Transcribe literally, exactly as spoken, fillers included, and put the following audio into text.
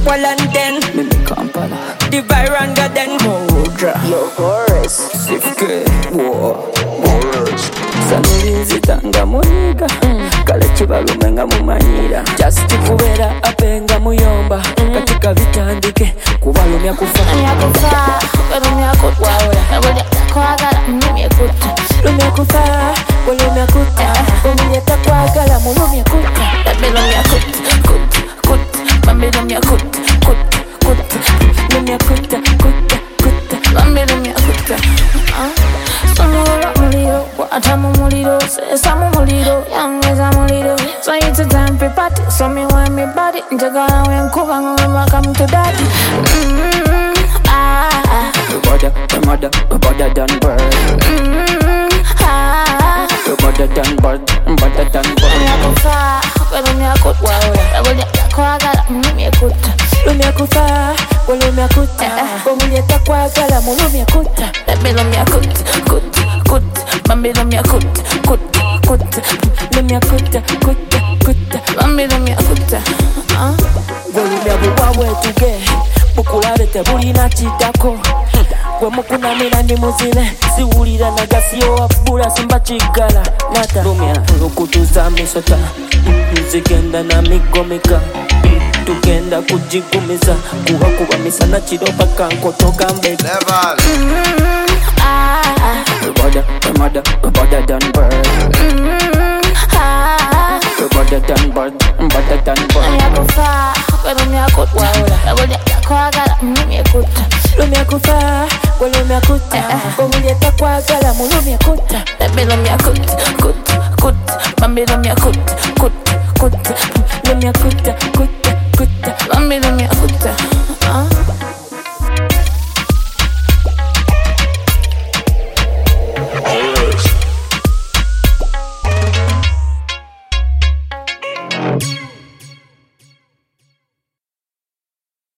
Well and then Mimi Kampala the Byron Garden Moudra Yo Horace Sifke Wo Horace Sanulinzi tanga muniga Kale chibalume nga mumanyira Just kubera apenga muyomba Katika vitandike kubalumya kufa Lumya kufa Lumya kuta Lumya kwagala Lumya kuta Lumya kufa Lumya kuta Lumya takwagala Lumya kuta Baby lumya kuta Kuta Kuta Baby lumya kuta Kuta Kuta Lumya kuta Kuta Kuta Baby lumya kuta Somula muliro Wata mu muliro Sesa mu muliro Yangeza muliro So it's a time for party So me want me body Njagala wenkuba Ngomba come to daddy Mmm Ah We better, we mother, we better than bird Mmm Ah We better than bird, better than bird Lumya kufa Lumya kuta Lumya kwagala Lumya kuta Lumya kufa Lumya kuta Lumya takwagala Lumya kuta Baby lumya kuta Kuta Kuta Baby lumya kuta Kuta Kuta Lumya kuta Kuta Kuta Baby lumya kuta Golumya buwawe tuge Bukulale tebulina chitako Gwe mukunamira ndi muzile Siwulira nagasiyo wabula simba chigala Nata lumya lukutuza misota Nzigenda na migomika Tugenda kujigumiza Kuwa kuwa misana chiropa kankotoka mbega Level. Mmm Ah We better, we mother, we better than bird Mmm Ah We better than bird, better than bird Lumya kufa Lumya kuta Lumya kwagala Lumya kuta Lumya kufa Lumya kuta Lumya takwagala Lumya kuta Baby lumya kuta Kuta Kuta Baby lumya kuta Kuta Kuta Lumya kuta Kuta Kuta Baby lumya kuta Horace.